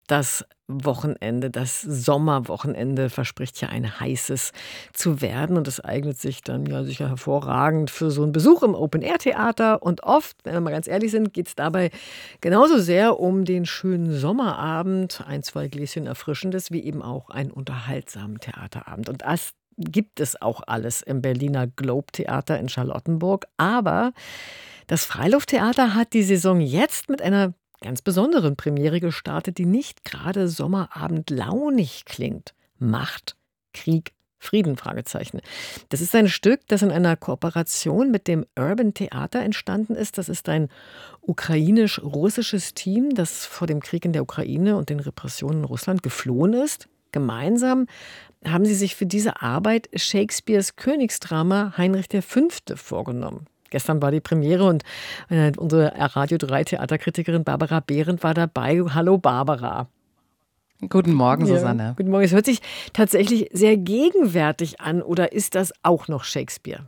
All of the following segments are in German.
das Wochenende, das Sommerwochenende verspricht ja ein heißes zu werden und es eignet sich dann ja sicher hervorragend für so einen Besuch im Open-Air-Theater und oft, wenn wir mal ganz ehrlich sind, geht es dabei genauso sehr um den schönen Sommerabend, ein, zwei Gläschen Erfrischendes, wie eben auch einen unterhaltsamen Theaterabend. Und das gibt es auch alles im Berliner Globe-Theater in Charlottenburg, aber das Freilufttheater hat die Saison jetzt mit einer ganz besonderen Premiere gestartet, die nicht gerade Sommerabend-launig klingt. Macht, Krieg, Frieden? Fragezeichen. Das ist ein Stück, das in einer Kooperation mit dem Urban Theater entstanden ist. Das ist ein ukrainisch-russisches Team, das vor dem Krieg in der Ukraine und den Repressionen in Russland geflohen ist. Gemeinsam haben sie sich für diese Arbeit Shakespeares Königsdrama Heinrich V. vorgenommen. Gestern war die Premiere und unsere Radio 3 Theaterkritikerin Barbara Behrendt war dabei. Hallo Barbara. Guten Morgen, Susanne. Ja, guten Morgen. Es hört sich tatsächlich sehr gegenwärtig an, oder ist das auch noch Shakespeare?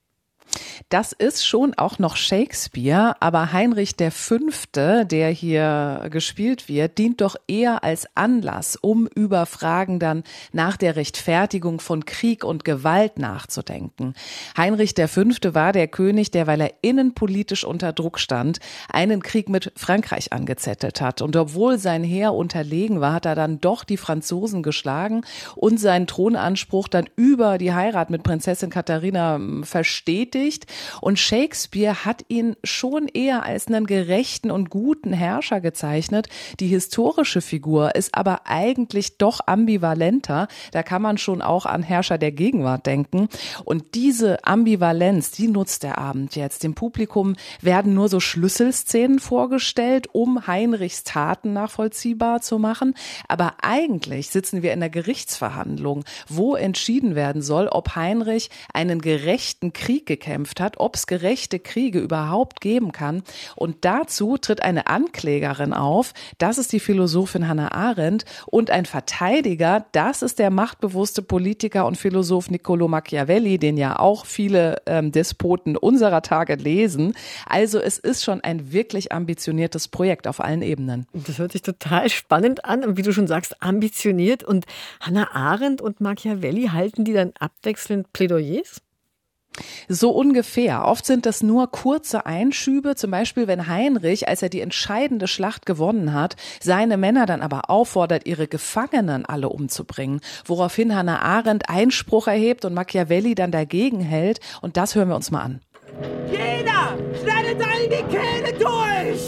Das ist schon auch noch Shakespeare, aber Heinrich V., der hier gespielt wird, dient doch eher als Anlass, um über Fragen dann nach der Rechtfertigung von Krieg und Gewalt nachzudenken. Heinrich V. war der König, der, weil er innenpolitisch unter Druck stand, einen Krieg mit Frankreich angezettelt hat. Und obwohl sein Heer unterlegen war, hat er dann doch die Franzosen geschlagen und seinen Thronanspruch dann über die Heirat mit Prinzessin Katharina verstetigt. Und Shakespeare hat ihn schon eher als einen gerechten und guten Herrscher gezeichnet. Die historische Figur ist aber eigentlich doch ambivalenter. Da kann man schon auch an Herrscher der Gegenwart denken. Und diese Ambivalenz, die nutzt der Abend jetzt. Dem Publikum werden nur so Schlüsselszenen vorgestellt, um Heinrichs Taten nachvollziehbar zu machen. Aber eigentlich sitzen wir in der Gerichtsverhandlung, wo entschieden werden soll, ob Heinrich einen gerechten Krieg gekämpft hat, ob es gerechte Kriege überhaupt geben kann. Und dazu tritt eine Anklägerin auf, das ist die Philosophin Hannah Arendt, und ein Verteidiger, das ist der machtbewusste Politiker und Philosoph Niccolò Machiavelli, den ja auch viele Despoten unserer Tage lesen. Also es ist schon ein wirklich ambitioniertes Projekt auf allen Ebenen. Das hört sich total spannend an und wie du schon sagst, ambitioniert. Und Hannah Arendt und Machiavelli, halten die dann abwechselnd Plädoyers? So ungefähr. Oft sind das nur kurze Einschübe, zum Beispiel wenn Heinrich, als er die entscheidende Schlacht gewonnen hat, seine Männer dann aber auffordert, ihre Gefangenen alle umzubringen, woraufhin Hannah Arendt Einspruch erhebt und Machiavelli dann dagegen hält. Und das hören wir uns mal an. Jeder schneidet da in die Kehle durch!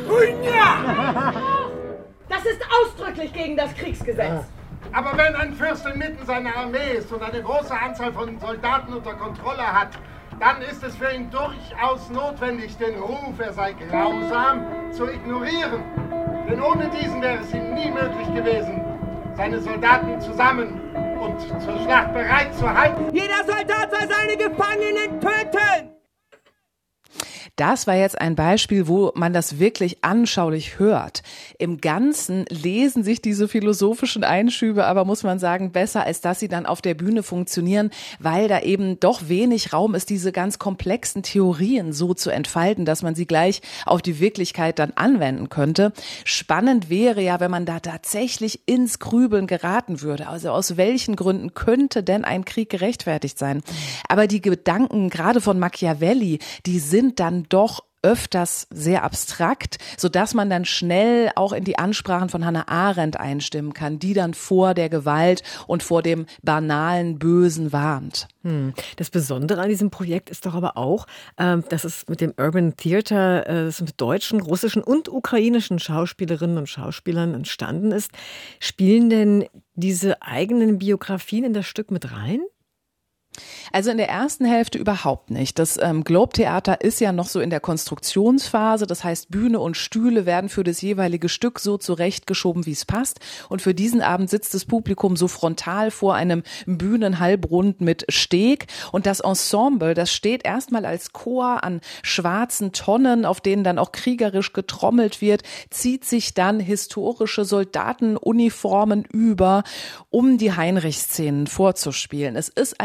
Das ist ausdrücklich gegen das Kriegsgesetz. Aber wenn ein Fürst inmitten seiner Armee ist und eine große Anzahl von Soldaten unter Kontrolle hat, dann ist es für ihn durchaus notwendig, den Ruf, er sei grausam, zu ignorieren. Denn ohne diesen wäre es ihm nie möglich gewesen, seine Soldaten zusammen und zur Schlacht bereit zu halten. Jeder Soldat soll seine Gefangenen töten! Das war jetzt ein Beispiel, wo man das wirklich anschaulich hört. Im Ganzen lesen sich diese philosophischen Einschübe aber, muss man sagen, besser, als dass sie dann auf der Bühne funktionieren, weil da eben doch wenig Raum ist, diese ganz komplexen Theorien so zu entfalten, dass man sie gleich auf die Wirklichkeit dann anwenden könnte. Spannend wäre ja, wenn man da tatsächlich ins Grübeln geraten würde. Also aus welchen Gründen könnte denn ein Krieg gerechtfertigt sein? Aber die Gedanken, gerade von Machiavelli, die sind dann doch öfters sehr abstrakt, sodass man dann schnell auch in die Ansprachen von Hannah Arendt einstimmen kann, die dann vor der Gewalt und vor dem banalen Bösen warnt. Das Besondere an diesem Projekt ist doch aber auch, dass es mit dem Urban Theater, das mit deutschen, russischen und ukrainischen Schauspielerinnen und Schauspielern entstanden ist. Spielen denn diese eigenen Biografien in das Stück mit rein? Also in der ersten Hälfte überhaupt nicht. Das Globe-Theater ist ja noch so in der Konstruktionsphase. Das heißt, Bühne und Stühle werden für das jeweilige Stück so zurechtgeschoben, wie es passt. Und für diesen Abend sitzt das Publikum so frontal vor einem Bühnenhalbrund mit Steg. Und das Ensemble, das steht erstmal als Chor an schwarzen Tonnen, auf denen dann auch kriegerisch getrommelt wird, zieht sich dann historische Soldatenuniformen über, um die Heinrich-Szenen vorzuspielen. Es ist also klar,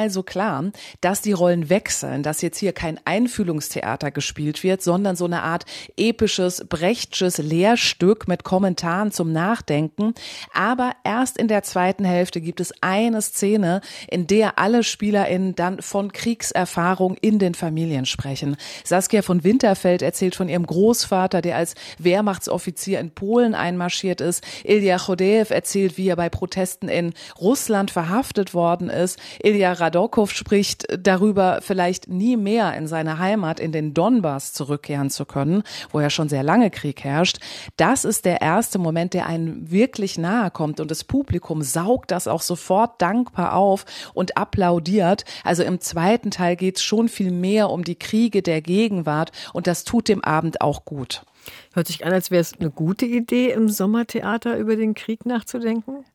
Plan, dass die Rollen wechseln, dass jetzt hier kein Einfühlungstheater gespielt wird, sondern so eine Art episches, Brechtsches Lehrstück mit Kommentaren zum Nachdenken. Aber erst in der zweiten Hälfte gibt es eine Szene, in der alle SpielerInnen dann von Kriegserfahrung in den Familien sprechen. Saskia von Winterfeld erzählt von ihrem Großvater, der als Wehrmachtsoffizier in Polen einmarschiert ist. Ilja Chodejew erzählt, wie er bei Protesten in Russland verhaftet worden ist. Ilja Radokow spricht darüber, vielleicht nie mehr in seine Heimat, in den Donbass zurückkehren zu können, wo ja schon sehr lange Krieg herrscht. Das ist der erste Moment, der einen wirklich nahe kommt und das Publikum saugt das auch sofort dankbar auf und applaudiert. Also im zweiten Teil geht es schon viel mehr um die Kriege der Gegenwart und das tut dem Abend auch gut. Hört sich an, als wäre es eine gute Idee, im Sommertheater über den Krieg nachzudenken.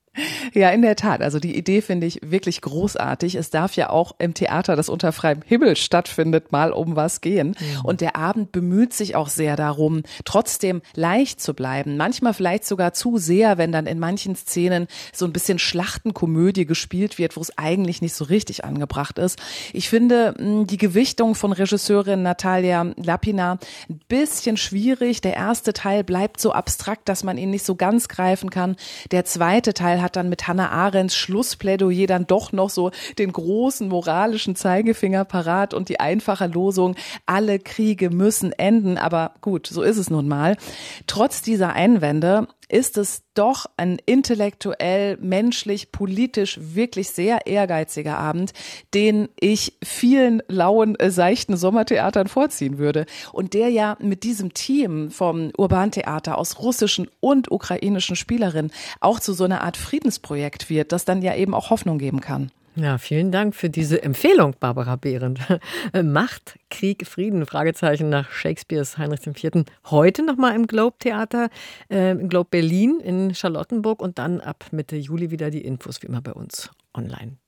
Ja, in der Tat. Also die Idee finde ich wirklich großartig. Es darf ja auch im Theater, das unter freiem Himmel stattfindet, mal um was gehen. Und der Abend bemüht sich auch sehr darum, trotzdem leicht zu bleiben. Manchmal vielleicht sogar zu sehr, wenn dann in manchen Szenen so ein bisschen Schlachtenkomödie gespielt wird, wo es eigentlich nicht so richtig angebracht ist. Ich finde die Gewichtung von Regisseurin Natalia Lapina ein bisschen schwierig. Der erste Teil bleibt so abstrakt, dass man ihn nicht so ganz greifen kann. Der zweite Teil hat dann mit Hannah Arendts Schlussplädoyer dann doch noch so den großen moralischen Zeigefinger parat und die einfache Losung, alle Kriege müssen enden. Aber gut, so ist es nun mal. Trotz dieser Einwände ist es doch ein intellektuell, menschlich, politisch wirklich sehr ehrgeiziger Abend, den ich vielen lauen, seichten Sommertheatern vorziehen würde. Und der ja mit diesem Team vom Urbantheater aus russischen und ukrainischen Spielerinnen auch zu so einer Art Friedensprojekt wird, das dann ja eben auch Hoffnung geben kann. Ja, vielen Dank für diese Empfehlung, Barbara Behrendt. Macht Krieg Frieden? Fragezeichen nach Shakespeares Heinrich IV. Heute nochmal im Globe Theater, im Globe Berlin in Charlottenburg und dann ab Mitte Juli wieder die Infos wie immer bei uns online.